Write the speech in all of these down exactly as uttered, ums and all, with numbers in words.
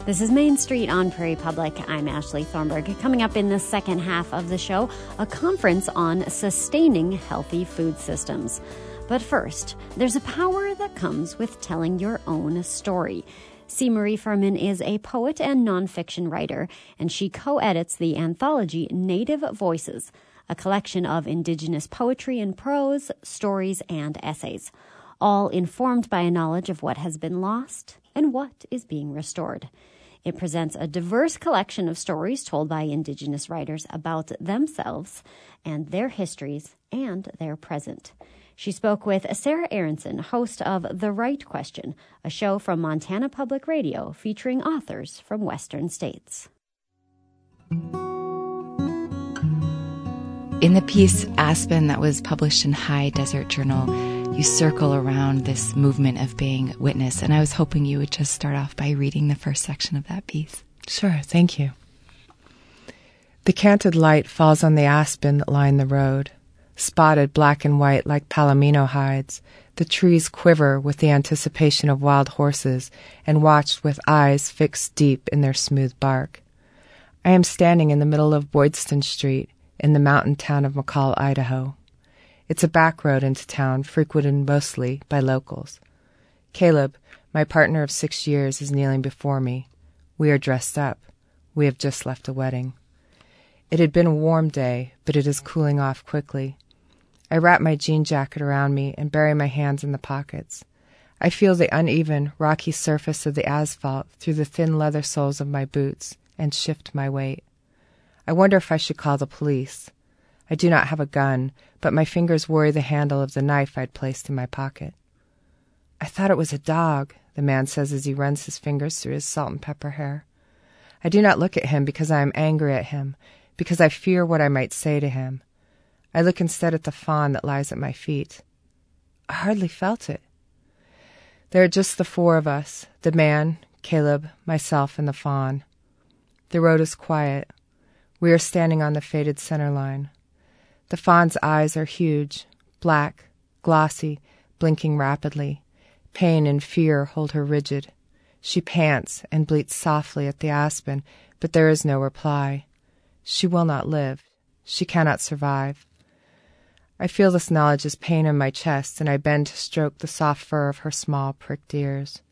This is Main Street on Prairie Public. I'm Ashley Thornburg. Coming up in the second half of the show, a conference on sustaining healthy food systems. But first, there's a power that comes with telling your own story. C. Marie Furman is a poet and nonfiction writer, and she co-edits the anthology Native Voices, a collection of Indigenous poetry in prose, stories, and essays, all informed by a knowledge of what has been lost and what is being restored. It presents a diverse collection of stories told by Indigenous writers about themselves and their histories and their present. She spoke with Sarah Aronson, host of The Right Question, a show from Montana Public Radio featuring authors from Western states. In the piece Aspen that was published in High Desert Journal, you circle around this movement of being witness, and I was hoping you would just start off by reading the first section of that piece. Sure, thank you. The canted light falls on the aspen that line the road. Spotted black and white like palomino hides, the trees quiver with the anticipation of wild horses and watched with eyes fixed deep in their smooth bark. I am standing in the middle of Boydston Street in the mountain town of McCall, Idaho. It's a back road into town, frequented mostly by locals. Caleb, my partner of six years, is kneeling before me. We are dressed up. We have just left a wedding. It had been a warm day, but it is cooling off quickly. I wrap my jean jacket around me and bury my hands in the pockets. I feel the uneven, rocky surface of the asphalt through the thin leather soles of my boots and shift my weight. I wonder if I should call the police. I do not have a gun, but my fingers worry the handle of the knife I'd placed in my pocket. I thought it was a dog, the man says as he runs his fingers through his salt and pepper hair. I do not look at him because I am angry at him, because I fear what I might say to him. I look instead at the fawn that lies at my feet. I hardly felt it. There are just the four of us, the man, Caleb, myself, and the fawn. The road is quiet. We are standing on the faded center line. The fawn's eyes are huge, black, glossy, blinking rapidly. Pain and fear hold her rigid. She pants and bleats softly at the aspen, but there is no reply. She will not live. She cannot survive. I feel this knowledge as pain in my chest, and I bend to stroke the soft fur of her small, pricked ears.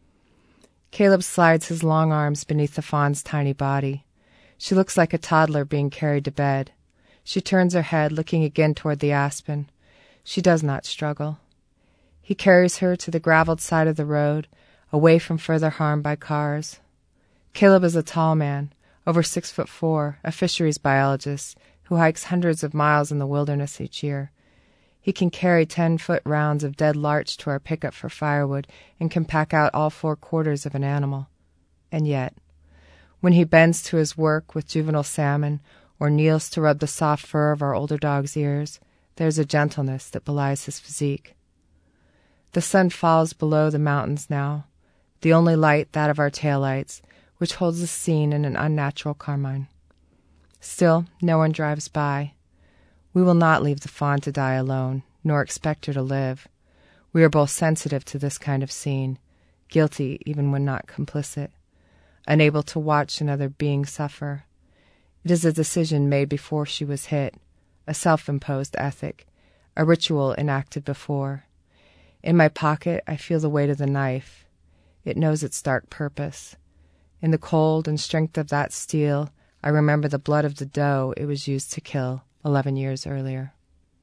Caleb slides his long arms beneath the fawn's tiny body. She looks like a toddler being carried to bed. She turns her head, looking again toward the aspen. She does not struggle. He carries her to the graveled side of the road, away from further harm by cars. Caleb is a tall man, over six foot four, a fisheries biologist, who hikes hundreds of miles in the wilderness each year. He can carry ten-foot rounds of dead larch to our pickup for firewood and can pack out all four quarters of an animal. And yet, when he bends to his work with juvenile salmon or kneels to rub the soft fur of our older dog's ears, there's a gentleness that belies his physique. The sun falls below the mountains now, the only light that of our taillights, which holds the scene in an unnatural carmine. Still, no one drives by. We will not leave the fawn to die alone, nor expect her to live. We are both sensitive to this kind of scene, guilty even when not complicit, unable to watch another being suffer. It is a decision made before she was hit, a self-imposed ethic, a ritual enacted before. In my pocket, I feel the weight of the knife. It knows its dark purpose. In the cold and strength of that steel, I remember the blood of the doe it was used to kill eleven years earlier.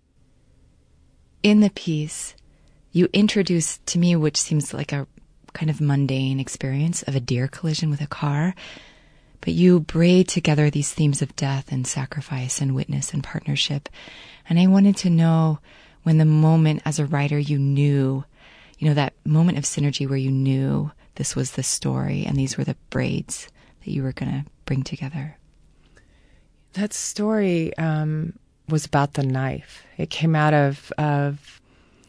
In the piece, you introduce to me, which seems like a kind of mundane experience of a deer collision with a car, but you braid together these themes of death and sacrifice and witness and partnership. And I wanted to know when the moment as a writer you knew, you know, that moment of synergy where you knew this was the story and these were the braids that you were going to bring together. That story um, was about the knife. It came out of, of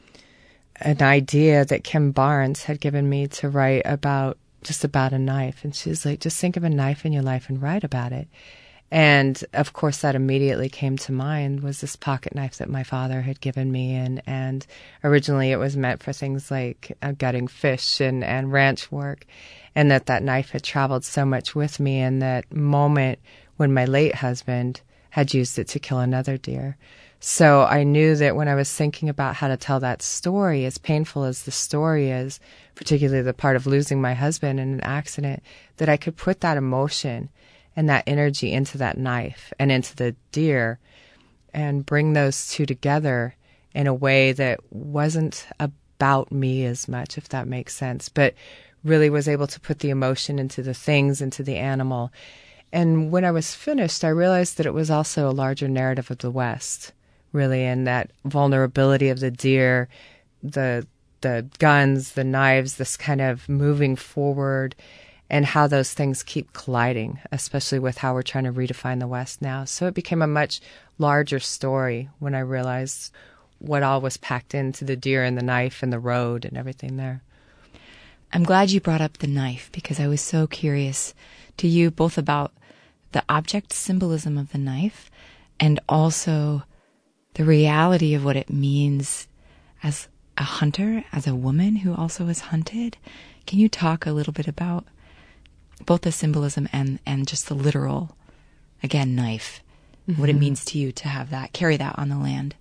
an idea that Kim Barnes had given me to write about, just about a knife. And she's like, just think of a knife in your life and write about it. And of course, that immediately came to mind was this pocket knife that my father had given me. And, and originally it was meant for things like uh, gutting fish and, and ranch work. And that that knife had traveled so much with me in that moment when my late husband had used it to kill another deer. So I knew that when I was thinking about how to tell that story, as painful as the story is, particularly the part of losing my husband in an accident, that I could put that emotion and that energy into that knife and into the deer and bring those two together in a way that wasn't about me as much, if that makes sense, but really was able to put the emotion into the things, into the animal. And when I was finished, I realized that it was also a larger narrative of the West, really, and that vulnerability of the deer, the the guns, the knives, this kind of moving forward, and how those things keep colliding, especially with how we're trying to redefine the West now. So it became a much larger story when I realized what all was packed into the deer and the knife and the road and everything there. I'm glad you brought up the knife because I was so curious to you both about the object symbolism of the knife and also the reality of what it means as a hunter, as a woman who also is hunted. Can you talk a little bit about both the symbolism and, and just the literal, again, knife, mm-hmm. what it means to you to have that, carry that on the land?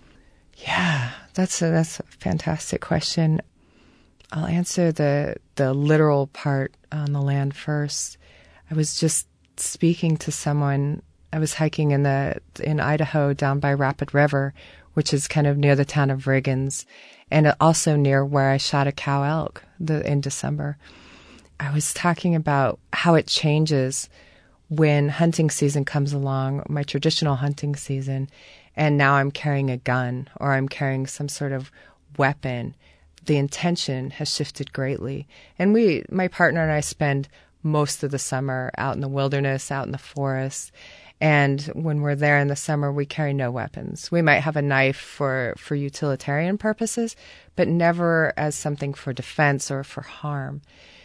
Yeah, that's a, that's a fantastic question. I'll answer the the literal part on the land first. I was just speaking to someone. I was hiking in the in Idaho down by Rapid River, which is kind of near the town of Riggins, and also near where I shot a cow elk the, in December. I was talking about how it changes when hunting season comes along, my traditional hunting season, and now I'm carrying a gun or I'm carrying some sort of weapon. The intention has shifted greatly. And we, my partner and I spend most of the summer out in the wilderness, out in the forest. And when we're there in the summer, we carry no weapons. We might have a knife for, for utilitarian purposes, but never as something for defense or for harm.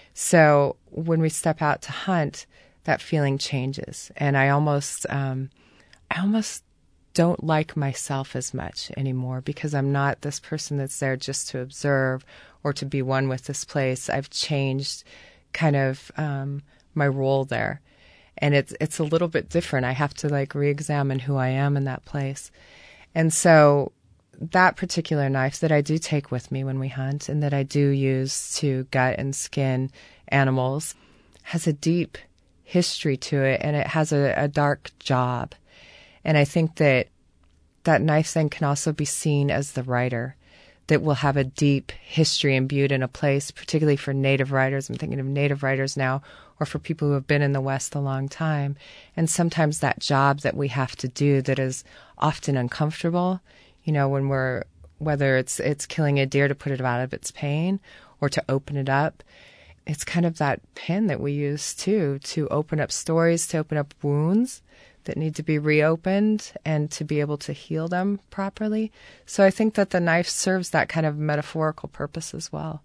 So when we step out to hunt, that feeling changes. And I almost, um, I almost don't like myself as much anymore because I'm not this person that's there just to observe or to be one with this place. I've changed kind of um, my role there. And it's it's a little bit different. I have to like re-examine who I am in that place. And so that particular knife that I do take with me when we hunt and that I do use to gut and skin animals has a deep history to it, and it has a, a dark job. And I think that that knife then can also be seen as the writer that will have a deep history imbued in a place, particularly for Native writers. I'm thinking of Native writers now, or for people who have been in the West a long time. And sometimes that job that we have to do that is often uncomfortable, you know, when we're, whether it's it's killing a deer to put it out of its pain or to open it up, it's kind of that pen that we use too, to open up stories, to open up wounds that need to be reopened and to be able to heal them properly. So I think that the knife serves that kind of metaphorical purpose as well.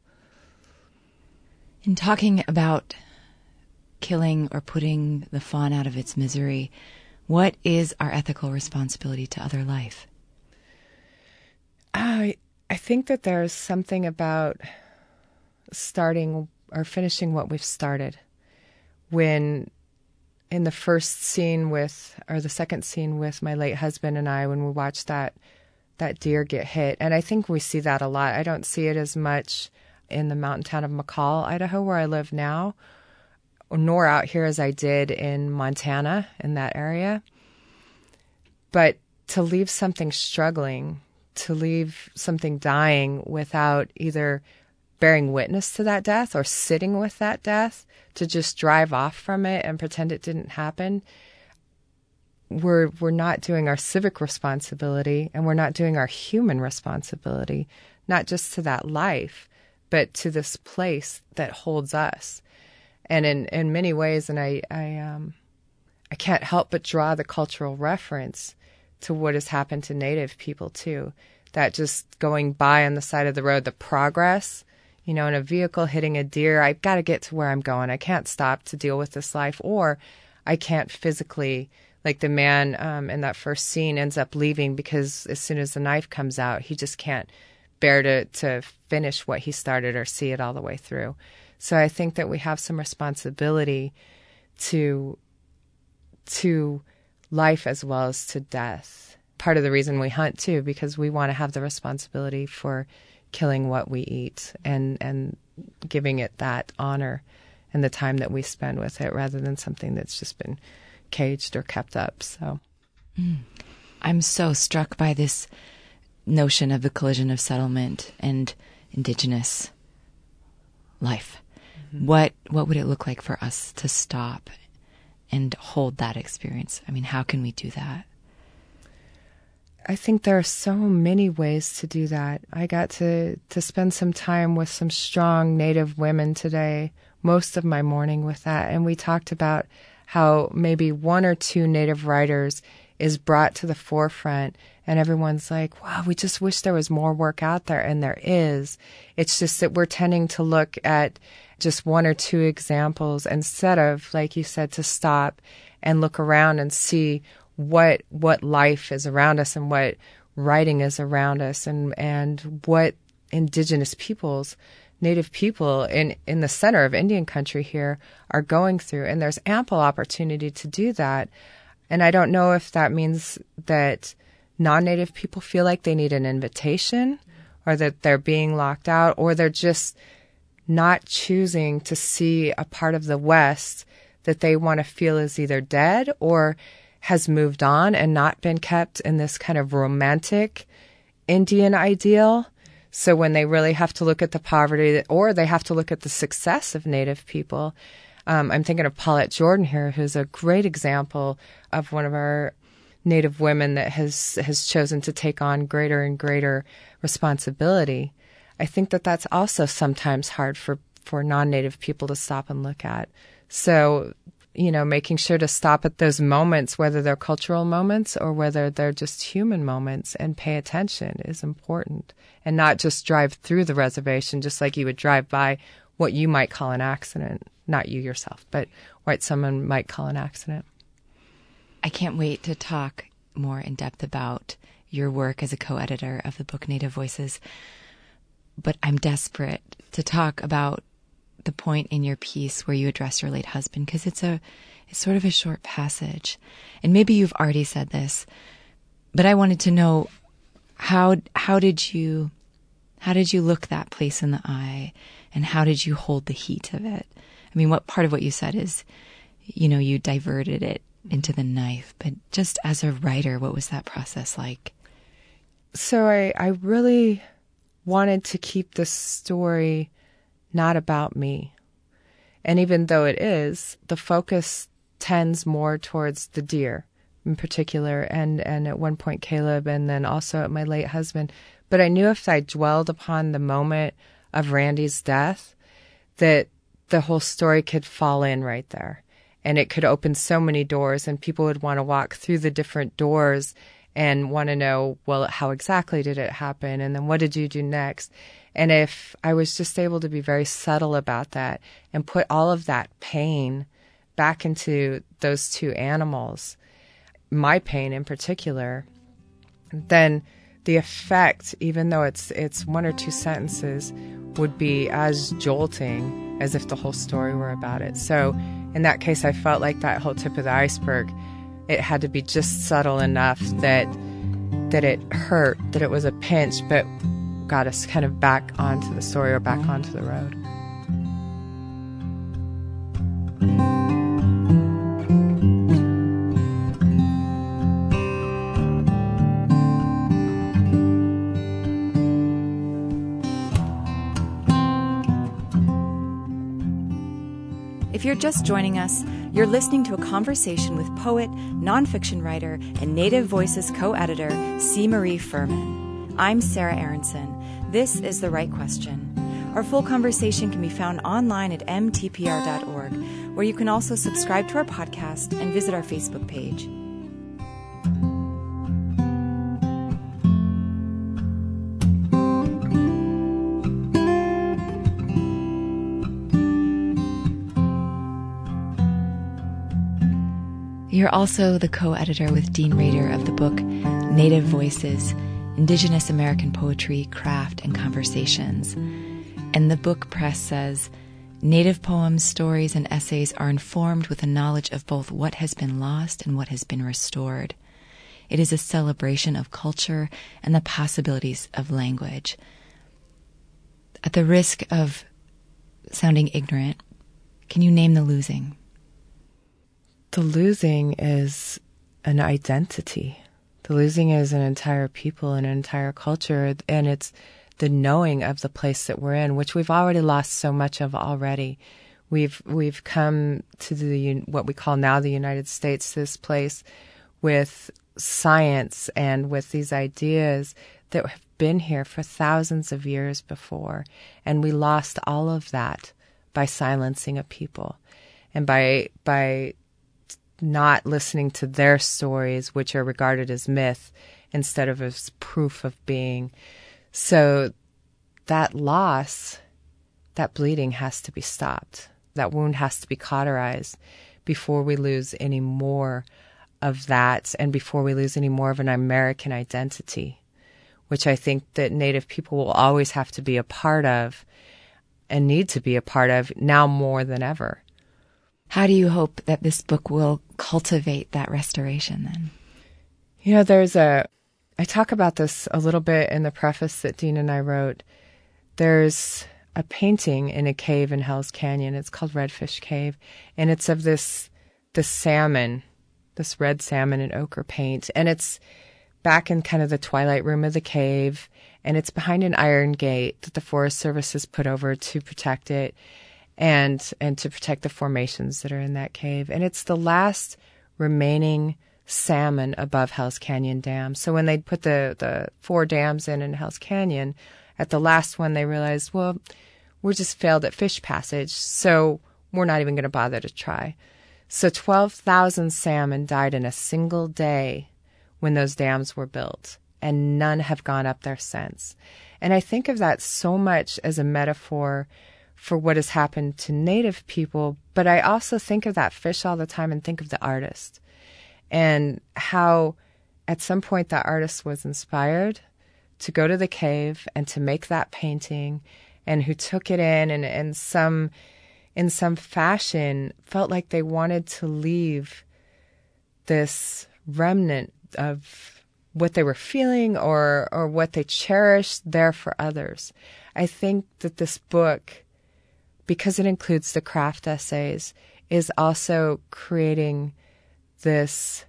In talking about killing or putting the fawn out of its misery, what is our ethical responsibility to other life? I I think that there's something about starting or finishing what we've started. When in the first scene with, or the second scene with my late husband and I, when we watched that that deer get hit, and I think we see that a lot. I don't see it as much in the mountain town of McCall, Idaho, where I live now, nor out here as I did in Montana, in that area. But to leave something struggling, to leave something dying without either bearing witness to that death or sitting with that death, to just drive off from it and pretend it didn't happen, we're we're not doing our civic responsibility, and we're not doing our human responsibility, not just to that life, but to this place that holds us. And in, in many ways, and I I um I can't help but draw the cultural reference to what has happened to Native people too. That just going by on the side of the road, the progress, you know, in a vehicle hitting a deer, I've got to get to where I'm going. I can't stop to deal with this life, or I can't physically Like the man um, in that first scene ends up leaving because as soon as the knife comes out, he just can't bear to, to finish what he started or see it all the way through. So I think that we have some responsibility to to life as well as to death. Part of the reason we hunt, too, because we want to have the responsibility for killing what we eat and, and giving it that honor and the time that we spend with it rather than something that's just been caged or kept up. So mm. I'm so struck by this notion of the collision of settlement and indigenous life. Mm-hmm. What what would it look like for us to stop and hold that experience? I mean, how can we do that? I think there are so many ways to do that. I got to, to spend some time with some strong Native women today, most of my morning with that, and we talked about how maybe one or two Native writers is brought to the forefront, and everyone's like, wow, we just wish there was more work out there, and there is. It's just that we're tending to look at just one or two examples instead of, like you said, to stop and look around and see what what life is around us and what writing is around us and, and what indigenous peoples, Native people in, in the center of Indian country here are going through. And there's ample opportunity to do that. And I don't know if that means that non-Native people feel like they need an invitation or that they're being locked out or they're just not choosing to see a part of the West that they want to feel is either dead or has moved on and not been kept in this kind of romantic Indian ideal. So when they really have to look at the poverty or they have to look at the success of Native people, um, I'm thinking of Paulette Jordan here, who's a great example of one of our Native women that has, has chosen to take on greater and greater responsibility. I think that that's also sometimes hard for, for non-Native people to stop and look at. So, you know, making sure to stop at those moments, whether they're cultural moments or whether they're just human moments, and pay attention is important. And not just drive through the reservation, just like you would drive by what you might call an accident. Not you yourself, but what someone might call an accident. I can't wait to talk more in depth about your work as a co-editor of the book Native Voices. But I'm desperate to talk about the point in your piece where you address your late husband, because it's a, it's sort of a short passage. And maybe you've already said this, but I wanted to know how, how did you, how did you look that place in the eye, and how did you hold the heat of it? I mean, what part of what you said is, you know, you diverted it into the knife, but just as a writer, what was that process like? So I, I really wanted to keep this story not about me. And even though it is, the focus tends more towards the deer in particular, and, and at one point Caleb, and then also at my late husband. But I knew if I dwelled upon the moment of Randy's death, that the whole story could fall in right there. And it could open so many doors, and people would want to walk through the different doors and want to know, well, how exactly did it happen? And then what did you do next? And if I was just able to be very subtle about that and put all of that pain back into those two animals, my pain in particular, then the effect, even though it's it's one or two sentences, would be as jolting as if the whole story were about it. So in that case, I felt like that whole tip of the iceberg, it had to be just subtle enough that that it hurt, that it was a pinch, but got us kind of back onto the story or back onto the road. If you're just joining us, you're listening to a conversation with poet, nonfiction writer, and Native Voices co-editor C. Marie Furman. I'm Sarah Aronson. This is The Right Question. Our full conversation can be found online at m t p r dot org, where you can also subscribe to our podcast and visit our Facebook page. you're also the co-editor with Dean Rader of the book Native Voices, Indigenous American Poetry, Craft, and Conversations. And the book press says, Native poems, stories, and essays are informed with a knowledge of both what has been lost and what has been restored. It is a celebration of culture and the possibilities of language. At the risk of sounding ignorant, can you name the losing? The losing is an identity. The losing is an entire people, an entire culture, and it's the knowing of the place that we're in, which we've already lost so much of already. We've we've come to the what we call now the United States, this place with science and with these ideas that have been here for thousands of years before, and we lost all of that by silencing a people and by by not listening to their stories, which are regarded as myth instead of as proof of being. So that loss, that bleeding has to be stopped. That wound has to be cauterized before we lose any more of that and before we lose any more of an American identity, which I think that Native people will always have to be a part of and need to be a part of now more than ever. How do you hope that this book will cultivate that restoration then? You know, there's a, I talk about this a little bit in the preface that Dean and I wrote. There's a painting in a cave in Hell's Canyon. It's called Redfish Cave. And it's of this, this salmon, this red salmon in ochre paint. And it's back in kind of the twilight room of the cave. And it's behind an iron gate that the Forest Service has put over to protect it and and to protect the formations that are in that cave. And it's the last remaining salmon above Hell's Canyon Dam. So when they put the, the four dams in in Hell's Canyon, at the last one they realized, well, we're just failed at fish passage, so we're not even going to bother to try. So twelve thousand salmon died in a single day when those dams were built, and none have gone up there since. And I think of that so much as a metaphor for what has happened to Native people, but I also think of that fish all the time and think of the artist and how at some point that artist was inspired to go to the cave and to make that painting, and who took it in and in some in some fashion felt like they wanted to leave this remnant of what they were feeling or or what they cherished there for others. I think that this book, because it includes the craft essays, is also creating this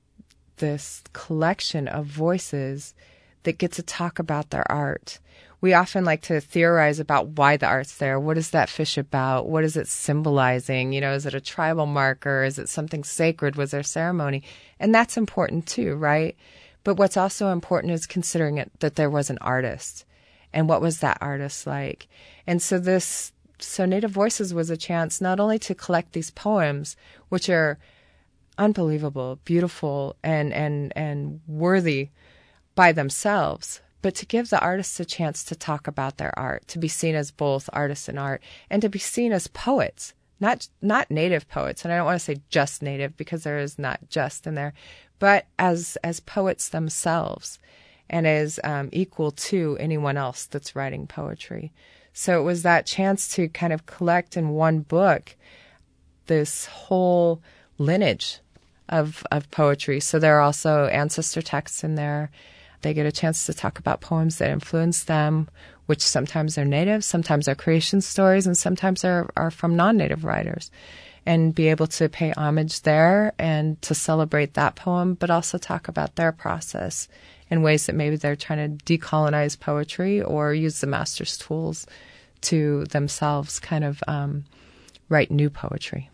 this collection of voices that get to talk about their art. We often like to theorize about why the art's there. What is that fish about? What is it symbolizing? You know, is it a tribal marker? Is it something sacred? Was there ceremony? And that's important too, right? But what's also important is considering it that there was an artist. And what was that artist like? And so this So Native Voices was a chance not only to collect these poems, which are unbelievable, beautiful, and, and, and worthy by themselves, but to give the artists a chance to talk about their art, to be seen as both artists and art, and to be seen as poets, not not Native poets. And I don't want to say just Native, because there is not just in there, but as as poets themselves and as um, equal to anyone else that's writing poetry. So it was that chance to kind of collect in one book this whole lineage of of poetry. So there are also ancestor texts in there. They get a chance to talk about poems that influenced them, which sometimes are Native, sometimes are creation stories, and sometimes are, are from non-Native writers, and be able to pay homage there and to celebrate that poem, but also talk about their process in ways that maybe they're trying to decolonize poetry or use the master's tools to themselves kind of um, write new poetry.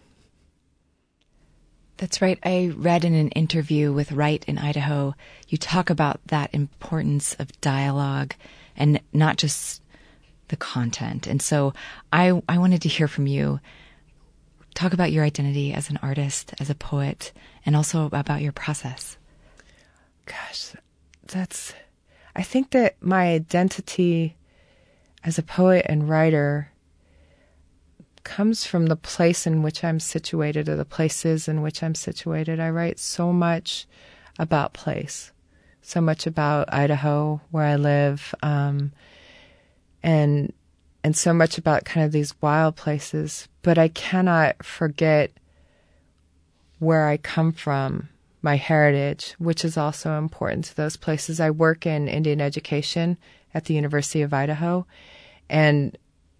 That's right. I read in an interview with Wright in Idaho, you talk about that importance of dialogue and not just the content. And so I, I wanted to hear from you. Talk about your identity as an artist, as a poet, and also about your process. Gosh, that's, I think that my identity as a poet and writer comes from the place in which I'm situated, or the places in which I'm situated. I write so much about place, so much about Idaho, where I live, um, and and so much about kind of these wild places. But I cannot forget where I come from, my heritage, which is also important to those places. I work in Indian education at the University of Idaho, and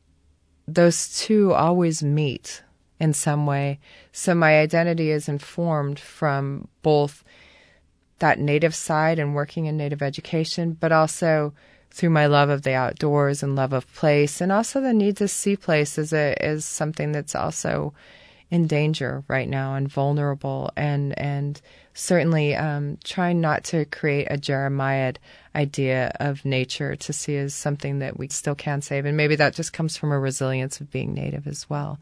those two always meet in some way. So my identity is informed from both that Native side and working in Native education, but also through my love of the outdoors and love of place, and also the need to see place as a as something that's also in danger right now and vulnerable, and and certainly um, trying not to create a Jeremiah idea of nature to see as something that we still can save, and maybe that just comes from a resilience of being Native as well.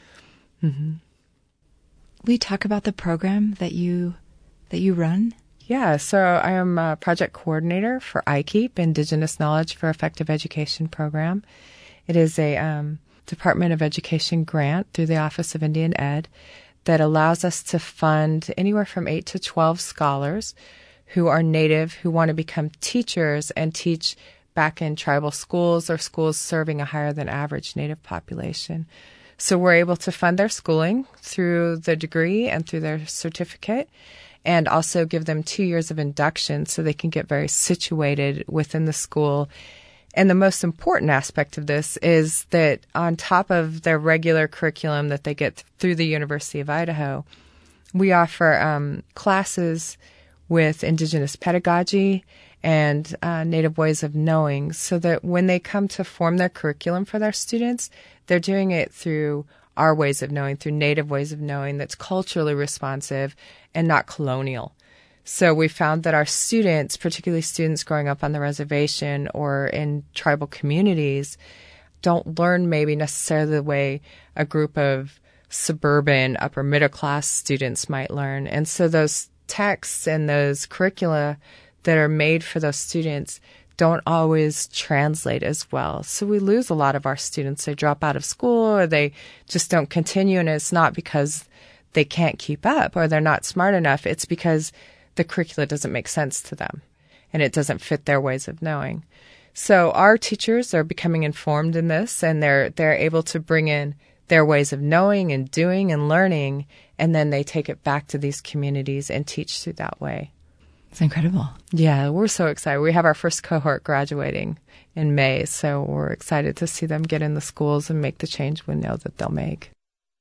Mm-hmm. Will you talk about the program that you that you run? Yeah, so I am a project coordinator for I KEEP, Indigenous Knowledge for Effective Education program. It is a um, Department of Education grant through the Office of Indian Ed that allows us to fund anywhere from eight to twelve scholars who are Native, who want to become teachers and teach back in tribal schools or schools serving a higher than average Native population. So we're able to fund their schooling through the degree and through their certificate, and also give them two years of induction so they can get very situated within the school. And the most important aspect of this is that on top of their regular curriculum that they get through the University of Idaho, we offer um, classes with Indigenous pedagogy and uh, Native ways of knowing, so that when they come to form their curriculum for their students, they're doing it through our ways of knowing, through Native ways of knowing that's culturally responsive and not colonial. So we found that our students, particularly students growing up on the reservation or in tribal communities, don't learn maybe necessarily the way a group of suburban upper middle class students might learn. And so those texts and those curricula that are made for those students don't always translate as well. So we lose a lot of our students. They drop out of school, or they just don't continue, and it's not because they can't keep up or they're not smart enough. It's because the curricula doesn't make sense to them and it doesn't fit their ways of knowing. So our teachers are becoming informed in this, and they're they're able to bring in their ways of knowing and doing and learning, and then they take it back to these communities and teach through that way. It's incredible. Yeah, we're so excited. We have our first cohort graduating in May, so we're excited to see them get in the schools and make the change we know that they'll make.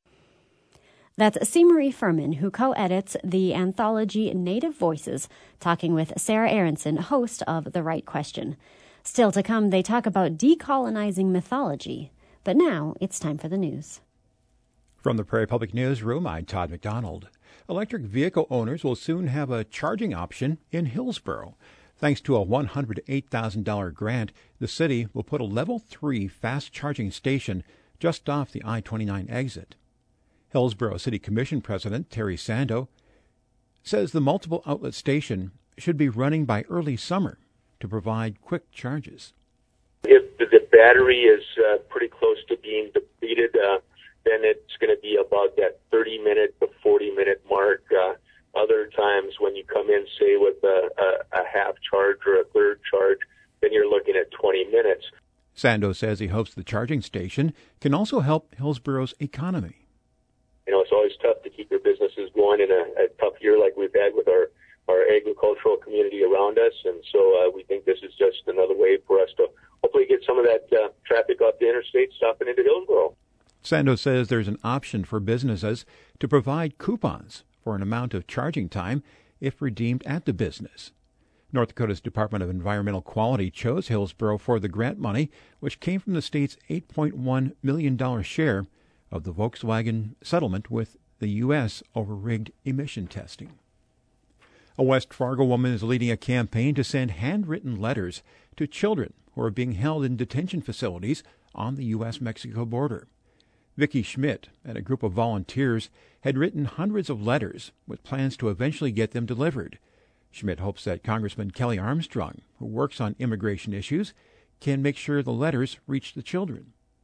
That's C. Marie Furman, who co-edits the anthology Native Voices, talking with Sarah Aronson, host of The Right Question. Still to come, they talk about decolonizing mythology. But now it's time for the news. From the Prairie Public Newsroom, I'm Todd McDonald. Electric vehicle owners will soon have a charging option in Hillsboro. Thanks to a one hundred eight thousand dollars grant, the city will put a level three fast charging station just off the I twenty-nine exit. Hillsboro City Commission President Terry Sando says the multiple outlet station should be running by early summer to provide quick charges. If the battery is uh, pretty close to being depleted, uh, then it's going to be about that thirty minute to forty minute mark. Uh, other times when you come in, say, with a, a, a half charge or a third charge, then you're looking at twenty minutes. Sando says he hopes the charging station can also help Hillsboro's economy. You know, it's always tough to keep your businesses going in a, a tough year like we've had with our, our agricultural community around us. And so uh, we think this is just another way for us to hopefully get some of that uh, traffic off the interstate stopping into Hillsboro. Sando says there's an option for businesses to provide coupons for an amount of charging time if redeemed at the business. North Dakota's Department of Environmental Quality chose Hillsboro for the grant money, which came from the state's eight point one million dollars share of the Volkswagen settlement with the U S over rigged emission testing. A West Fargo woman is leading a campaign to send handwritten letters to children who are being held in detention facilities on the U S Mexico border. Vicki Schmidt and a group of volunteers had written hundreds of letters with plans to eventually get them delivered. Schmidt hopes that Congressman Kelly Armstrong, who works on immigration issues, can make sure the letters reach the children.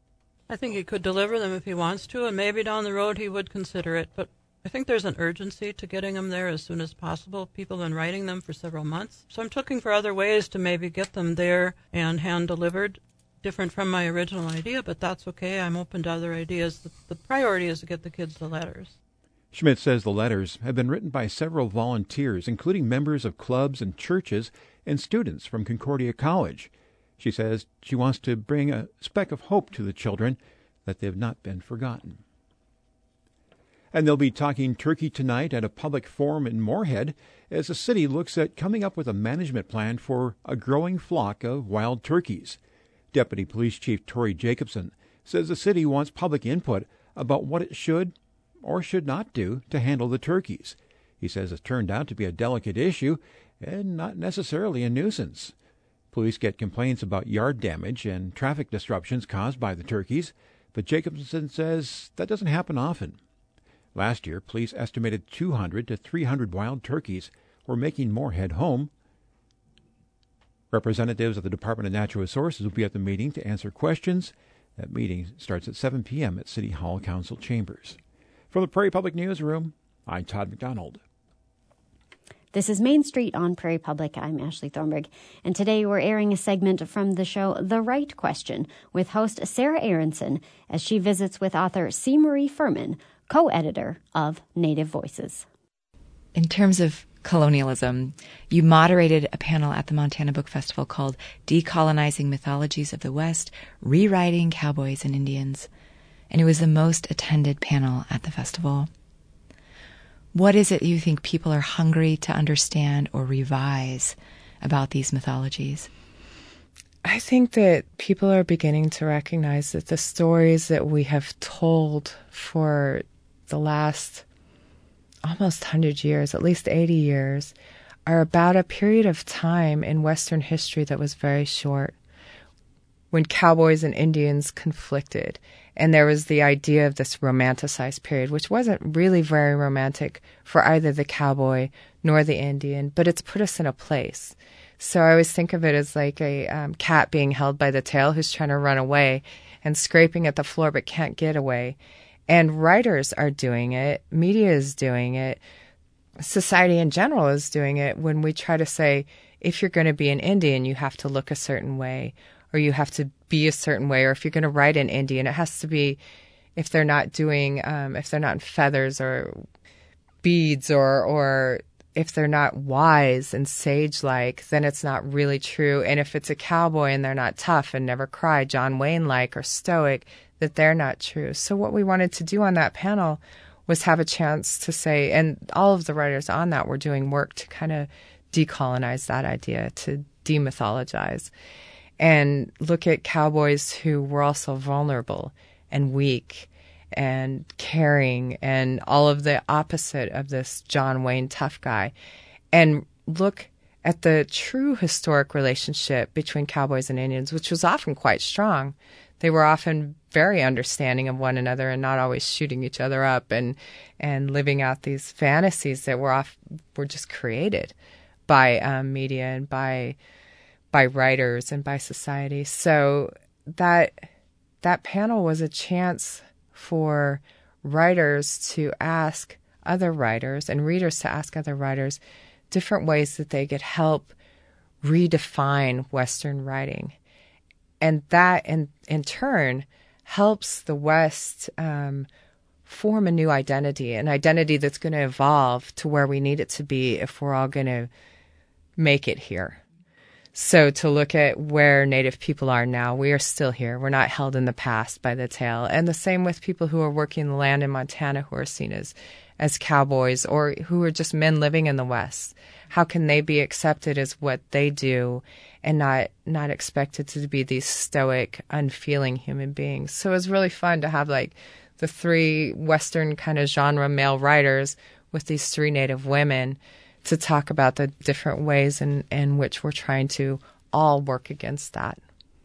I think he could deliver them if he wants to, and maybe down the road he would consider it. But I think there's an urgency to getting them there as soon as possible. People have been writing them for several months. So I'm looking for other ways to maybe get them there and hand-delivered, different from my original idea, but that's okay. I'm open to other ideas. The, the priority is to get the kids the letters. Schmidt says the letters have been written by several volunteers, including members of clubs and churches and students from Concordia College. She says she wants to bring a speck of hope to the children that they have not been forgotten. And they'll be talking turkey tonight at a public forum in Moorhead as the city looks at coming up with a management plan for a growing flock of wild turkeys. Deputy Police Chief Tori Jacobson says the city wants public input about what it should or should not do to handle the turkeys. He says it's turned out to be a delicate issue and not necessarily a nuisance. Police get complaints about yard damage and traffic disruptions caused by the turkeys, but Jacobson says that doesn't happen often. Last year, police estimated two hundred to three hundred wild turkeys were making Moorhead home. Representatives of the Department of Natural Resources will be at the meeting to answer questions. That meeting starts at seven p.m. at City Hall Council Chambers. From the Prairie Public Newsroom, I'm Todd McDonald. This is Main Street on Prairie Public. I'm Ashley Thornburg, and today we're airing a segment from the show The Right Question with host Sarah Aronson as she visits with author C. Marie Furman, co-editor of Native Voices. In terms of colonialism, you moderated a panel at the Montana Book Festival called Decolonizing Mythologies of the West, Rewriting Cowboys and Indians, and it was the most attended panel at the festival. What is it you think people are hungry to understand or revise about these mythologies? I think that people are beginning to recognize that the stories that we have told for the last almost one hundred years, at least eighty years, are about a period of time in Western history that was very short, when cowboys and Indians conflicted. And there was the idea of this romanticized period, which wasn't really very romantic for either the cowboy nor the Indian, but it's put us in a place. So I always think of it as like a um, cat being held by the tail who's trying to run away and scraping at the floor but can't get away. And writers are doing it. Media is doing it. Society in general is doing it when we try to say, if you're going to be an Indian, you have to look a certain way, or you have to be a certain way, or if you're going to write an Indian, it has to be, if they're not doing, um, if they're not in feathers or beads, or or if they're not wise and sage-like, then it's not really true. And if it's a cowboy and they're not tough and never cry, John Wayne-like or stoic, that they're not true. So what we wanted to do on that panel was have a chance to say, and all of the writers on that were doing work to kind of decolonize that idea, to demythologize, and look at cowboys who were also vulnerable and weak and caring and all of the opposite of this John Wayne tough guy, and look at the true historic relationship between cowboys and Indians, which was often quite strong. They were often very understanding of one another and not always shooting each other up and and living out these fantasies that were off were just created by um, media and by by writers and by society. So that that panel was a chance for writers to ask other writers and readers to ask other writers different ways that they could help redefine Western writing. And that, in, in turn, helps the West um, form a new identity, an identity that's going to evolve to where we need it to be if we're all going to make it here. So to look at where Native people are now, we are still here. We're not held in the past by the tail. And the same with people who are working the land in Montana who are seen as, as cowboys, or who are just men living in the West. How can they be accepted as what they do and not not expected to be these stoic, unfeeling human beings? So it was really fun to have like the three Western kind of genre male writers with these three Native women to talk about the different ways in, in which we're trying to all work against that.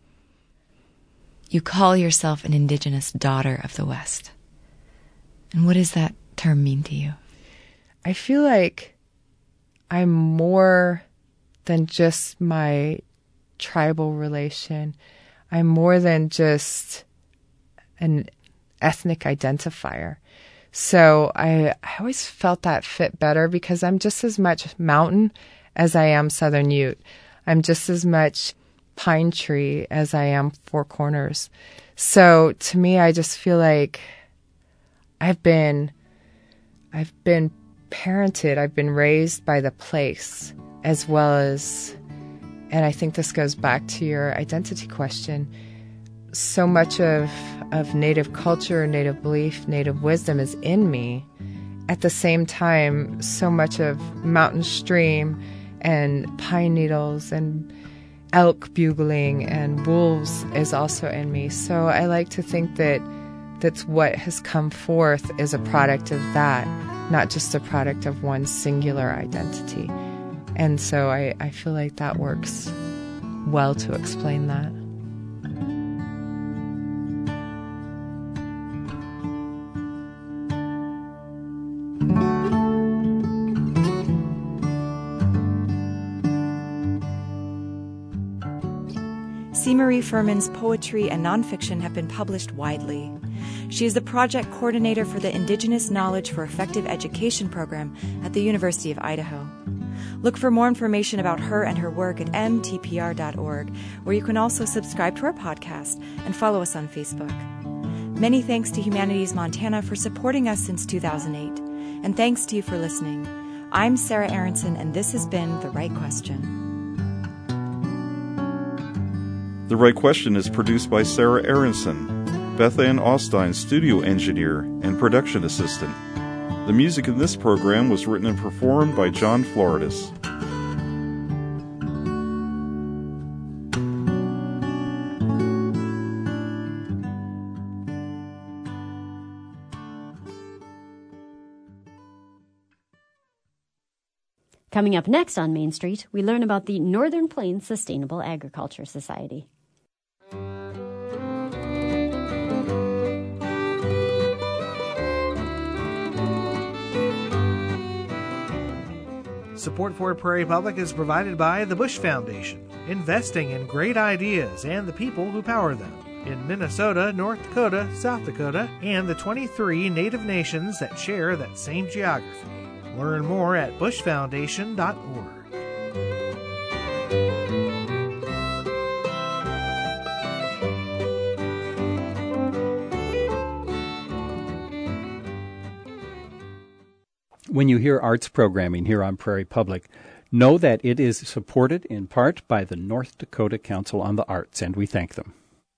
You call yourself an Indigenous daughter of the West. And what does that term mean to you? I feel like I'm more than just my tribal relation. I'm more than just an ethnic identifier. So I, I always felt that fit better because I'm just as much mountain as I am Southern Ute. I'm just as much pine tree as I am Four Corners. So to me, I just feel like I've been, I've been parented, I've been raised by the place as well as, and I think this goes back to your identity question, so much of, of Native culture, Native belief, Native wisdom is in me. At the same time, so much of mountain stream and pine needles and elk bugling and wolves is also in me. So I like to think that that's what has come forth is a product of that, not just a product of one singular identity. And so I, I feel like that works well to explain that. C. Marie Furman's poetry and nonfiction have been published widely. She is the project coordinator for the Indigenous Knowledge for Effective Education program at the University of Idaho. Look for more information about her and her work at m t p r dot org, where you can also subscribe to our podcast and follow us on Facebook. Many thanks to Humanities Montana for supporting us since two thousand eight, and thanks to you for listening. I'm Sarah Aronson, and this has been The Right Question. The Right Question is produced by Sarah Aronson, Beth Ann Austin, studio engineer and production assistant. The music in this program was written and performed by John Floridis. Coming up next on Main Street, we learn about the Northern Plains Sustainable Agriculture Society. Support for Prairie Public is provided by the Bush Foundation, investing in great ideas and the people who power them in Minnesota, North Dakota, South Dakota, and the twenty-three Native nations that share that same geography. Learn more at bush foundation dot org. When you hear arts programming here on Prairie Public, know that it is supported in part by the North Dakota Council on the Arts, and we thank them.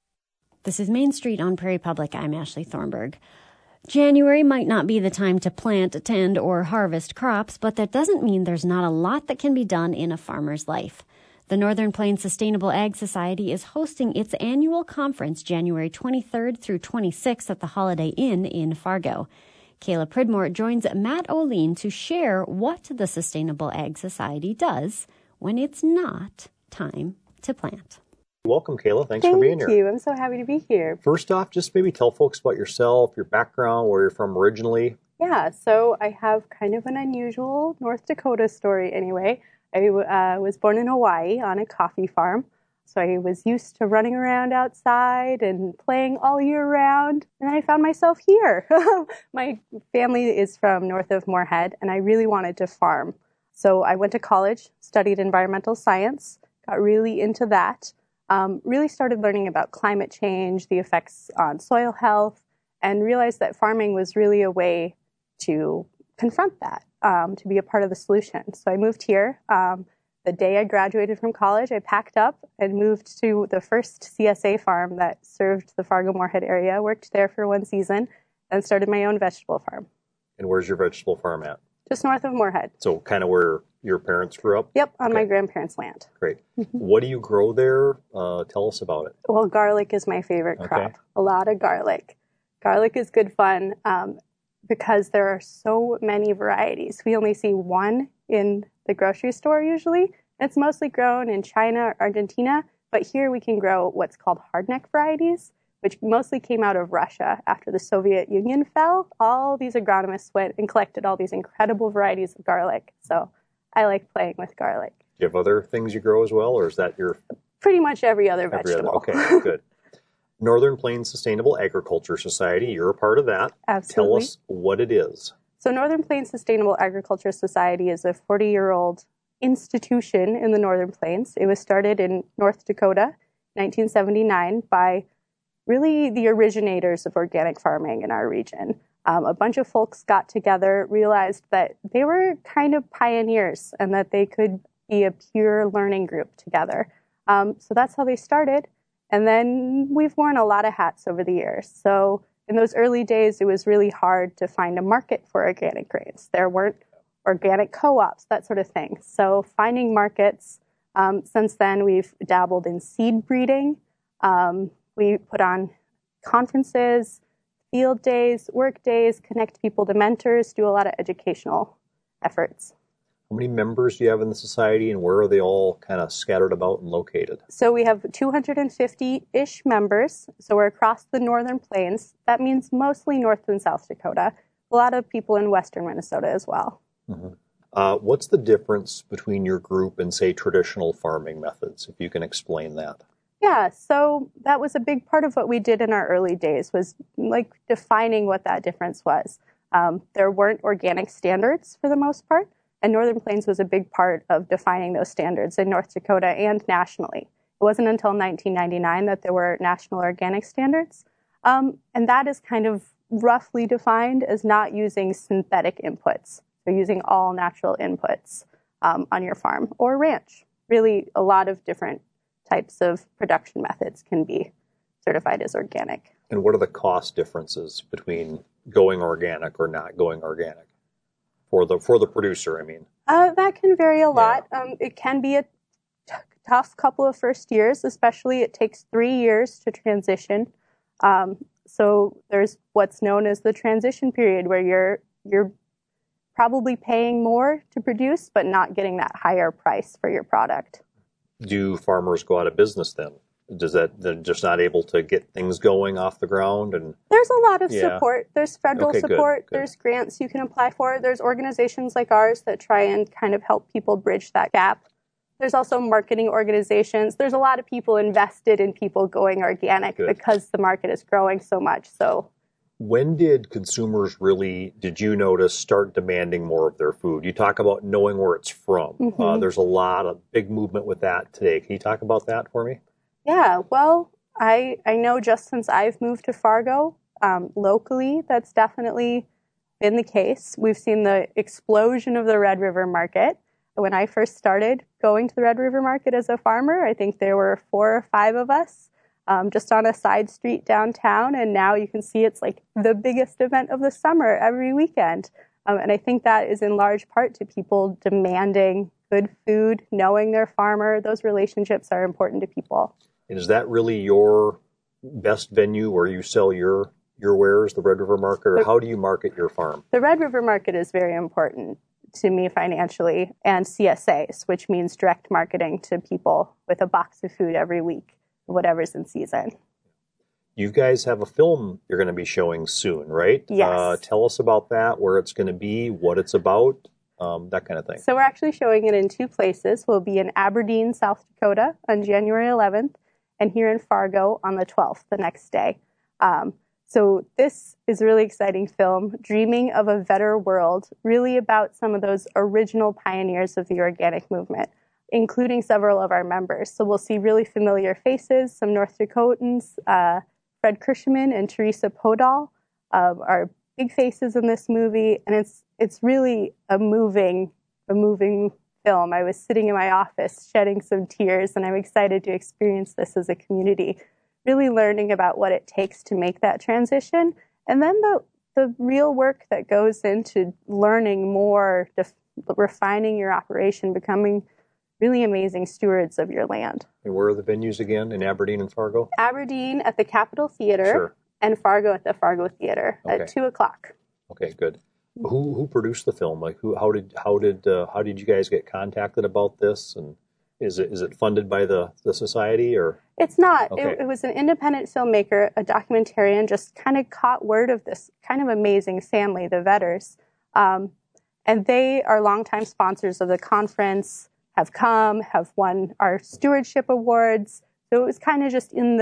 This is Main Street on Prairie Public. I'm Ashley Thornburg. January might not be the time to plant, tend, or harvest crops, but that doesn't mean there's not a lot that can be done in a farmer's life. The Northern Plains Sustainable Ag Society is hosting its annual conference January twenty-third through twenty-sixth at the Holiday Inn in Fargo. Kayla Pridmore joins Matt O'Lean to share what the Sustainable Ag Society does when it's not time to plant. Welcome, Kayla. Thanks Thank for being here. Thank you. I'm so happy to be here. First off, just maybe tell folks about yourself, your background, where you're from originally. Yeah, so I have kind of an unusual North Dakota story anyway. I uh, was born in Hawaii on a coffee farm. So I was used to running around outside and playing all year round. And then I found myself here. My family is from north of Moorhead, and I really wanted to farm. So I went to college, studied environmental science, got really into that, um, really started learning about climate change, the effects on soil health, and realized that farming was really a way to confront that, um, to be a part of the solution. So I moved here. Um, The day I graduated from college, I packed up and moved to the first C S A farm that served the Fargo-Moorhead area, worked there for one season, and started my own vegetable farm. And where's your vegetable farm at? Just north of Moorhead. So kind of where your parents grew up? Yep, on okay. my grandparents' land. Great. What do you grow there? Uh, tell us about it. Well, garlic is my favorite okay. crop. A lot of garlic. Garlic is good fun um, because there are so many varieties. We only see one in the grocery store usually. It's mostly grown in China or Argentina, but here we can grow what's called hardneck varieties, which mostly came out of Russia after the Soviet Union fell. All these agronomists went and collected all these incredible varieties of garlic. So I like playing with garlic. Do you have other things you grow as well, or is that your... Pretty much every other every vegetable. Other, okay, good. Northern Plains Sustainable Agriculture Society, you're a part of that. Absolutely. Tell us what it is. So Northern Plains Sustainable Agriculture Society is a forty-year-old institution in the Northern Plains. It was started in North Dakota, nineteen seventy-nine, by really the originators of organic farming in our region. Um, a bunch of folks got together, realized that they were kind of pioneers and that they could be a peer learning group together. Um, so that's how they started. And then we've worn a lot of hats over the years. So in those early days, it was really hard to find a market for organic grains. There weren't organic co-ops, that sort of thing. So finding markets, um, since then we've dabbled in seed breeding. Um, we put on conferences, field days, work days, connect people to mentors, do a lot of educational efforts. How many members do you have in the society, and where are they all kind of scattered about and located? So we have two hundred fifty-ish members. So we're across the Northern Plains. That means mostly North and South Dakota. A lot of people in Western Minnesota as well. Mm-hmm. Uh, what's the difference between your group and, say, traditional farming methods, if you can explain that? Yeah, so that was a big part of what we did in our early days, was like defining what that difference was. Um, there weren't organic standards for the most part, and Northern Plains was a big part of defining those standards in North Dakota and nationally. It wasn't until nineteen ninety-nine that there were national organic standards, um, and that is kind of roughly defined as not using synthetic inputs, so using all natural inputs um, on your farm or ranch. Really, a lot of different types of production methods can be certified as organic. And what are the cost differences between going organic or not going organic for the for the producer? I mean, uh, that can vary a lot. Yeah. Um, it can be a t- tough couple of first years, especially. It takes three years to transition. Um, so there's what's known as the transition period, where you're you're probably paying more to produce, but not getting that higher price for your product. Do farmers go out of business then? Does that they're just not able to get things going off the ground? And there's a lot of yeah. support. There's federal okay, support. Good, good. There's grants you can apply for. There's organizations like ours that try and kind of help people bridge that gap. There's also marketing organizations. There's a lot of people invested in people going organic good. Because the market is growing so much. So when did consumers really, did you notice, start demanding more of their food? You talk about knowing where it's from. Mm-hmm. Uh, there's a lot of big movement with that today. Can you talk about that for me? Yeah, well, I I know just since I've moved to Fargo, um, locally, that's definitely been the case. We've seen the explosion of the Red River Market. When I first started going to the Red River Market as a farmer, I think there were four or five of us. Um, just on a side street downtown, and now you can see it's like the biggest event of the summer every weekend. Um, and I think that is in large part to people demanding good food, knowing their farmer. Those relationships are important to people. And is that really your best venue where you sell your your wares, the Red River Market, or how do you market your farm? The Red River Market is very important to me financially, and C S As, which means direct marketing to people with a box of food every week, whatever's in season. You guys have a film you're going to be showing soon, right? Yes. Uh, tell us about that, where it's going to be, what it's about, um, that kind of thing. So we're actually showing it in two places. We'll be in Aberdeen, South Dakota on January eleventh, and here in Fargo on the twelfth, the next day. Um, so this is a really exciting film, Dreaming of a Better World, really about some of those original pioneers of the organic movement, including several of our members. So we'll see really familiar faces, some North Dakotans, uh, Fred Kirschman and Teresa Podol um, are big faces in this movie, and it's it's really a moving a moving film. I was sitting in my office shedding some tears, and I'm excited to experience this as a community, really learning about what it takes to make that transition, and then the the real work that goes into learning more, def- refining your operation, becoming really amazing stewards of your land. And where are the venues again, in Aberdeen and Fargo? Aberdeen at the Capitol Theater, sure. and Fargo at the Fargo Theater okay. at two o'clock. Okay, good. Who who produced the film? Like, who? How did how did uh, how did you guys get contacted about this? And is it is it funded by the, the society or? It's not. Okay. It, it was an independent filmmaker, a documentarian, just kind of caught word of this kind of amazing family, the Vetters, um, and they are longtime sponsors of the conference. Have come, have won our stewardship awards. So it was kind of just in the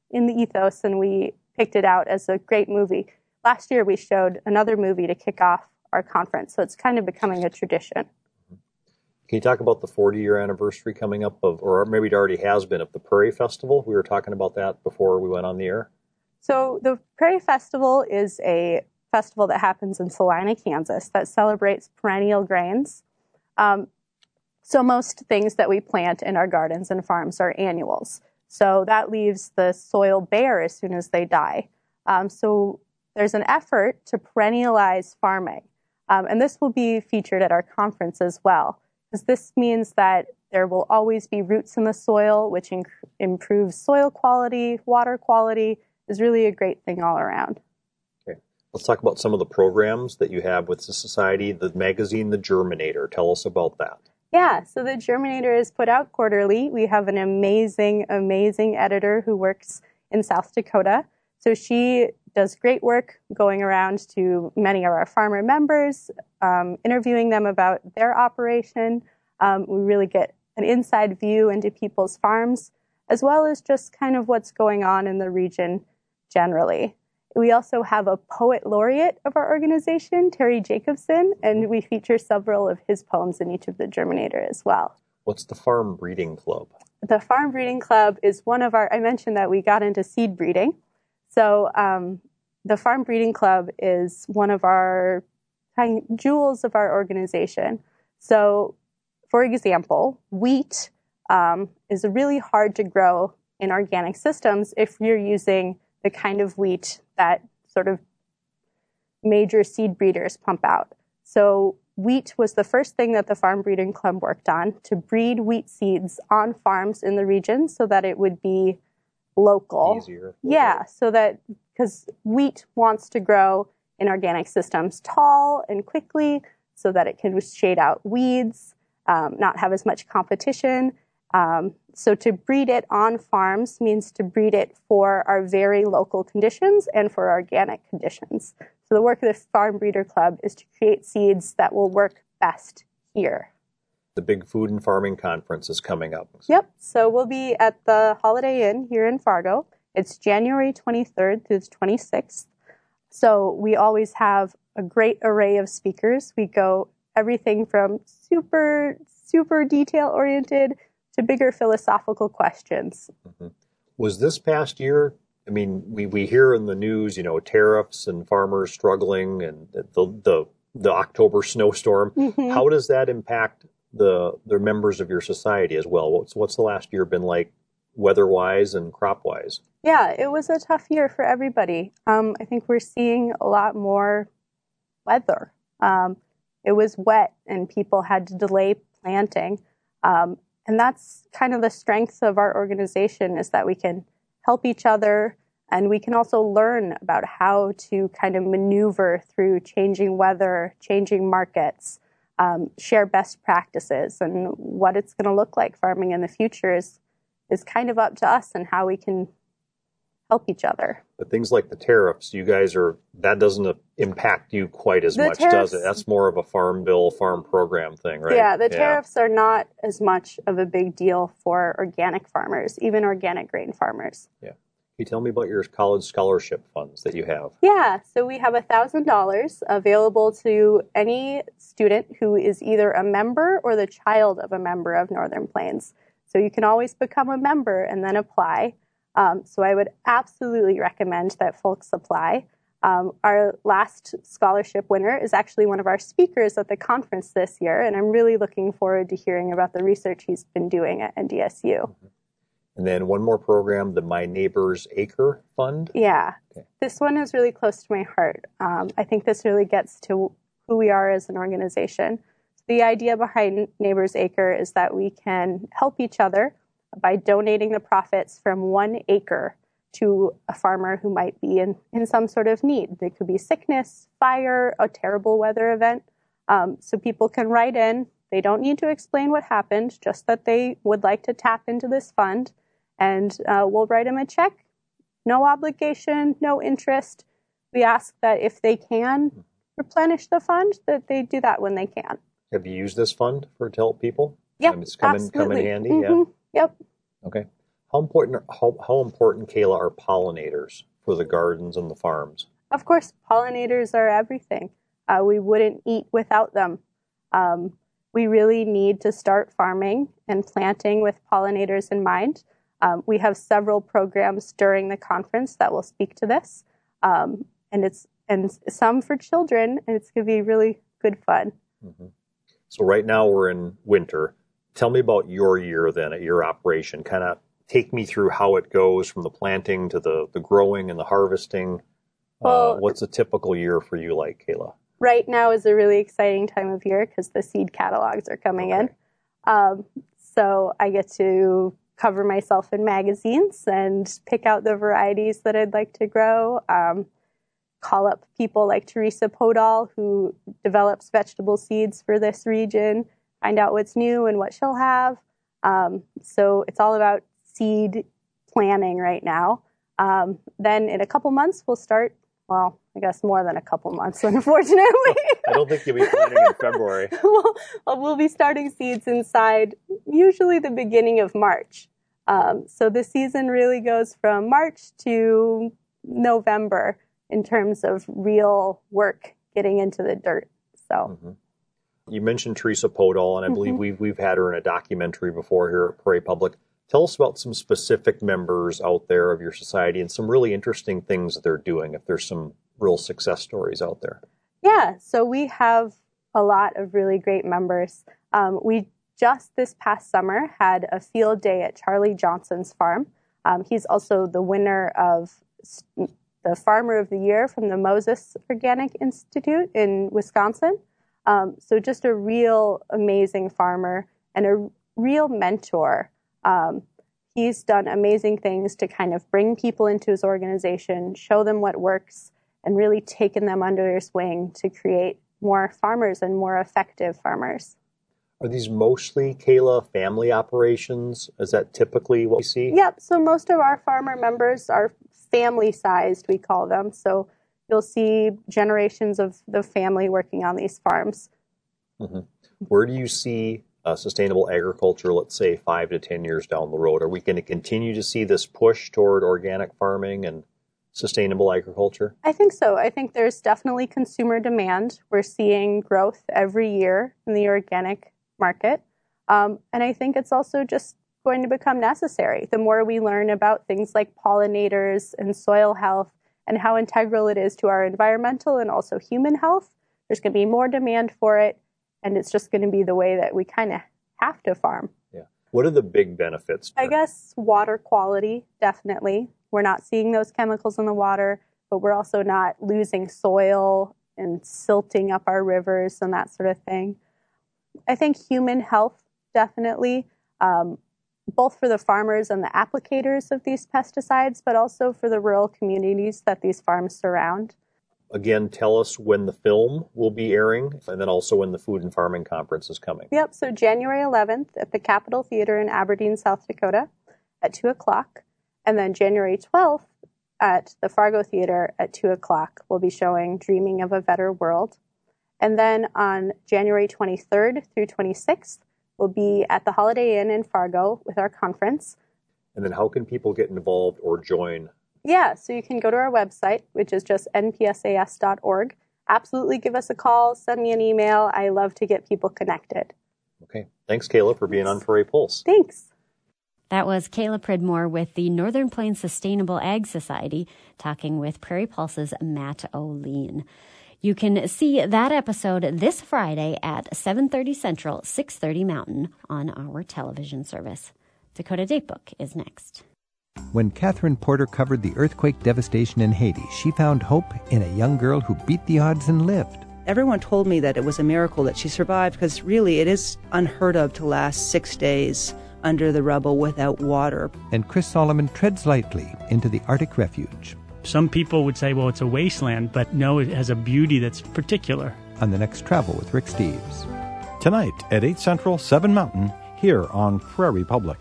in the ethos, and we picked it out as a great movie. Last year, we showed another movie to kick off our conference, so it's kind of becoming a tradition. Can you talk about the forty-year anniversary coming up of, or maybe it already has been, of the Prairie Festival? We were talking about that before we went on the air. So the Prairie Festival is a festival that happens in Salina, Kansas, that celebrates perennial grains. Um, so most things that we plant in our gardens and farms are annuals. So that leaves the soil bare as soon as they die. Um, so there's an effort to perennialize farming. Um, and this will be featured at our conference as well, because this means that there will always be roots in the soil, which inc- improves soil quality, water quality, is really a great thing all around. Okay. Let's talk about some of the programs that you have with the Society, the magazine, The Germinator. Tell us about that. Yeah, so The Germinator is put out quarterly. We have an amazing, amazing editor who works in South Dakota. So she does great work going around to many of our farmer members, um, interviewing them about their operation. Um, we really get an inside view into people's farms, as well as just kind of what's going on in the region generally. We also have a poet laureate of our organization, Terry Jacobson, and we feature several of his poems in each of the Germinator as well. What's the Farm Breeding Club? The Farm Breeding Club is one of our, I mentioned that we got into seed breeding. So um, the Farm Breeding Club is one of our jewels of our organization. So, for example, wheat um, is really hard to grow in organic systems if you're using the kind of wheat that sort of major seed breeders pump out. So wheat was the first thing that the Farm Breeding Club worked on, to breed wheat seeds on farms in the region so that it would be local. Easier. Yeah, so that, because wheat wants to grow in organic systems tall and quickly so that it can shade out weeds, um, not have as much competition. Um, so to breed it on farms means to breed it for our very local conditions and for organic conditions. So the work of the Farm Breeder Club is to create seeds that will work best here. The big food and farming conference is coming up. Yep. So we'll be at the Holiday Inn here in Fargo. It's January twenty-third through the twenty-sixth. So we always have a great array of speakers. We go everything from super, super detail-oriented to bigger philosophical questions. Mm-hmm. Was this past year, I mean, we, we hear in the news, you know, tariffs and farmers struggling and the the, the October snowstorm. Mm-hmm. How does that impact the the members of your society as well? What's what's the last year been like weather-wise and crop-wise? Yeah, it was a tough year for everybody. Um, I think we're seeing a lot more weather. Um, it was wet and people had to delay planting. Um, and that's kind of the strength of our organization, is that we can help each other, and we can also learn about how to kind of maneuver through changing weather, changing markets, um, share best practices, and what it's going to look like farming in the future is is kind of up to us and how we can help each other. But things like the tariffs, you guys are, that doesn't impact you quite as the much, tariffs, does it? That's more of a farm bill, farm program thing, right? Yeah, the tariffs yeah. are not as much of a big deal for organic farmers, even organic grain farmers. Yeah. Can you tell me about your college scholarship funds that you have? Yeah, so we have one thousand dollars available to any student who is either a member or the child of a member of Northern Plains. So you can always become a member and then apply. Um, so I would absolutely recommend that folks apply. Um, our last scholarship winner is actually one of our speakers at the conference this year, and I'm really looking forward to hearing about the research he's been doing at N D S U. Mm-hmm. And then one more program, the My Neighbor's Acre Fund. Yeah, okay. This one is really close to my heart. Um, I think this really gets to who we are as an organization. The idea behind Neighbor's Acre is that we can help each other by donating the profits from one acre to a farmer who might be in, in some sort of need. It could be sickness, fire, a terrible weather event. Um, so people can write in. They don't need to explain what happened, just that they would like to tap into this fund. And uh, we'll write them a check. No obligation, no interest. We ask that if they can replenish the fund, that they do that when they can. Have you used this fund for to help people? Yep, I mean, it's come absolutely. in, come in handy, mm-hmm. yeah? Yep. Okay. How important, how, how important, Kayla, are pollinators for the gardens and the farms? Of course, pollinators are everything. Uh, we wouldn't eat without them. Um, we really need to start farming and planting with pollinators in mind. Um, we have several programs during the conference that will speak to this, um, and it's and some for children, and it's going to be really good fun. Mm-hmm. So right now we're in winter. Tell me about your year then at your operation. Kind of take me through how it goes from the planting to the, the growing and the harvesting. Well, uh, what's a typical year for you like, Kayla? Right now is a really exciting time of year because the seed catalogs are coming okay. in. Um, so I get to cover myself in magazines and pick out the varieties that I'd like to grow. Um, call up people like Teresa Podol, who develops vegetable seeds for this region, find out what's new and what she'll have. Um, so it's all about seed planning right now. Um, then in a couple months, we'll start, well, I guess more than a couple months, unfortunately. I don't think you'll be planting in February. we'll, we'll be starting seeds inside usually the beginning of March. Um, so the season really goes from March to November in terms of real work getting into the dirt. So mm-hmm. You mentioned Teresa Podol, and I believe mm-hmm. we've, we've had her in a documentary before here at Prairie Public. Tell us about some specific members out there of your society and some really interesting things that they're doing, if there's some real success stories out there. Yeah, so we have a lot of really great members. Um, we just this past summer had a field day at Charlie Johnson's farm. Um, he's also the winner of the Farmer of the Year from the Moses Organic Institute in Wisconsin. Um, so just a real amazing farmer and a real mentor. Um, he's done amazing things to kind of bring people into his organization, show them what works, and really taken them under his wing to create more farmers and more effective farmers. Are these mostly, Kayla, family operations? Is that typically what we see? Yep. So most of our farmer members are family-sized, we call them. So you'll see generations of the family working on these farms. Mm-hmm. Where do you see uh, sustainable agriculture, let's say, five to ten years down the road? Are we going to continue to see this push toward organic farming and sustainable agriculture? I think so. I think there's definitely consumer demand. We're seeing growth every year in the organic market. Um, and I think it's also just going to become necessary. The more we learn about things like pollinators and soil health and how integral it is to our environmental and also human health, there's going to be more demand for it. And it's just going to be the way that we kind of have to farm. Yeah. What are the big benefits? I guess water quality, definitely. We're not seeing those chemicals in the water, but we're also not losing soil and silting up our rivers and that sort of thing. I think human health, definitely, um, both for the farmers and the applicators of these pesticides, but also for the rural communities that these farms surround. Again, tell us when the film will be airing, and then also when the Food and Farming Conference is coming. Yep, so January eleventh at the Capitol Theater in Aberdeen, South Dakota at two o'clock. And then January twelfth at the Fargo Theater at two o'clock, we'll be showing Dreaming of a Better World. And then on January twenty-third through twenty-sixth, we'll be at the Holiday Inn in Fargo with our conference. And then how can people get involved or join? Yeah, so you can go to our website, which is just n p s a s dot org. Absolutely give us a call, send me an email. I love to get people connected. Okay. Thanks, Kayla, for being on Prairie Pulse. Thanks. That was Kayla Pridmore with the Northern Plains Sustainable Ag Society talking with Prairie Pulse's Matt O'Lean. You can see that episode this Friday at seven thirty Central, six thirty Mountain on our television service. Dakota Datebook is next. When Catherine Porter covered the earthquake devastation in Haiti, she found hope in a young girl who beat the odds and lived. Everyone told me that it was a miracle that she survived because really it is unheard of to last six days under the rubble without water. And Chris Solomon treads lightly into the Arctic refuge. Some people would say, well, it's a wasteland, but no, it has a beauty that's particular. On the next Travel with Rick Steves. Tonight at eight Central, seven Mountain, here on Prairie Public.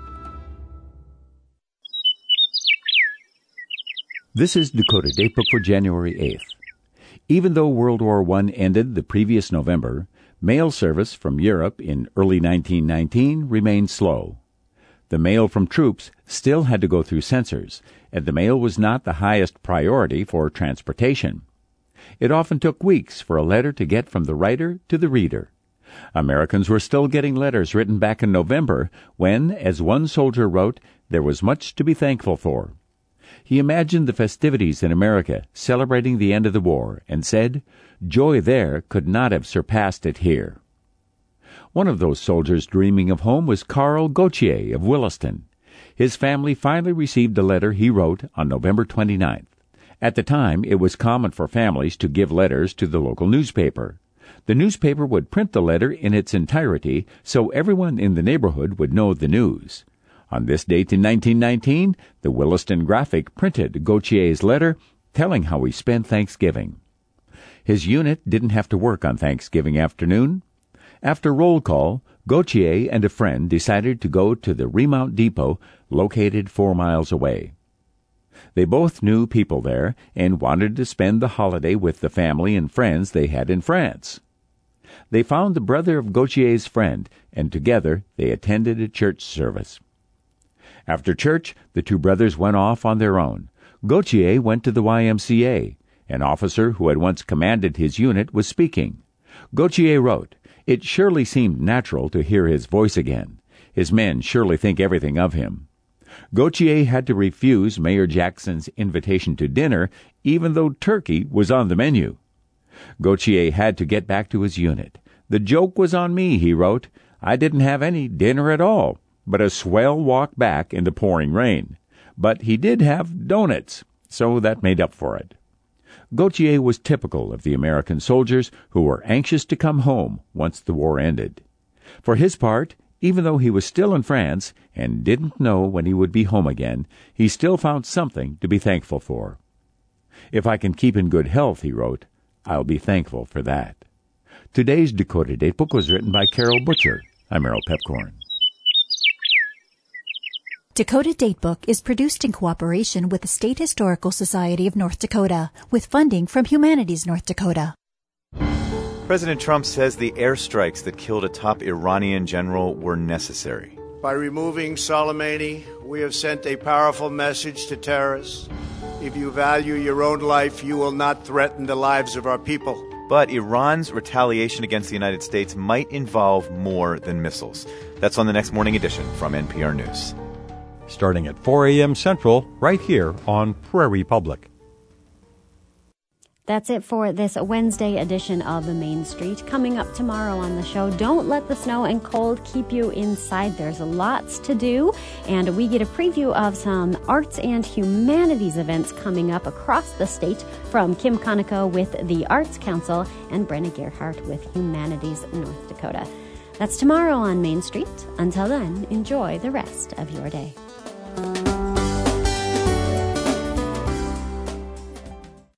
This is Dakota Datebook for January eighth. Even though World War One ended the previous November, mail service from Europe in early nineteen nineteen remained slow. The mail from troops still had to go through censors, and the mail was not the highest priority for transportation. It often took weeks for a letter to get from the writer to the reader. Americans were still getting letters written back in November when, as one soldier wrote, there was much to be thankful for. He imagined the festivities in America celebrating the end of the war and said, "Joy there could not have surpassed it here." One of those soldiers dreaming of home was Carl Gautier of Williston. His family finally received a letter he wrote on November twenty-ninth. At the time, it was common for families to give letters to the local newspaper. The newspaper would print the letter in its entirety so everyone in the neighborhood would know the news. On this date in nineteen nineteen, the Williston Graphic printed Gautier's letter telling how he spent Thanksgiving. His unit didn't have to work on Thanksgiving afternoon. After roll call, Gautier and a friend decided to go to the Remount Depot, located four miles away. They both knew people there and wanted to spend the holiday with the family and friends they had in France. They found the brother of Gautier's friend, and together they attended a church service. After church, the two brothers went off on their own. Gautier went to the Y M C A. An officer who had once commanded his unit was speaking. Gautier wrote, "It surely seemed natural to hear his voice again. His men surely think everything of him." Gautier had to refuse Mayor Jackson's invitation to dinner, even though turkey was on the menu. Gautier had to get back to his unit. "The joke was on me," he wrote. "I didn't have any dinner at all, but a swell walk back in the pouring rain. But he did have doughnuts, so that made up for it." Gautier was typical of the American soldiers who were anxious to come home once the war ended. For his part, even though he was still in France and didn't know when he would be home again, he still found something to be thankful for. "If I can keep in good health," he wrote, "I'll be thankful for that." Today's Dakota Datebook was written by Carol Butcher. I'm Errol Pepcorn. Dakota Datebook is produced in cooperation with the State Historical Society of North Dakota, with funding from Humanities North Dakota. President Trump says the airstrikes that killed a top Iranian general were necessary. By removing Soleimani, we have sent a powerful message to terrorists. If you value your own life, you will not threaten the lives of our people. But Iran's retaliation against the United States might involve more than missiles. That's on the next morning edition from N P R News. Starting at four a.m. Central, right here on Prairie Public. That's it for this Wednesday edition of The Main Street. Coming up tomorrow on the show, don't let the snow and cold keep you inside. There's lots to do, and we get a preview of some arts and humanities events coming up across the state from Kim Conoco with the Arts Council and Brenna Gerhardt with Humanities North Dakota. That's tomorrow on Main Street. Until then, enjoy the rest of your day.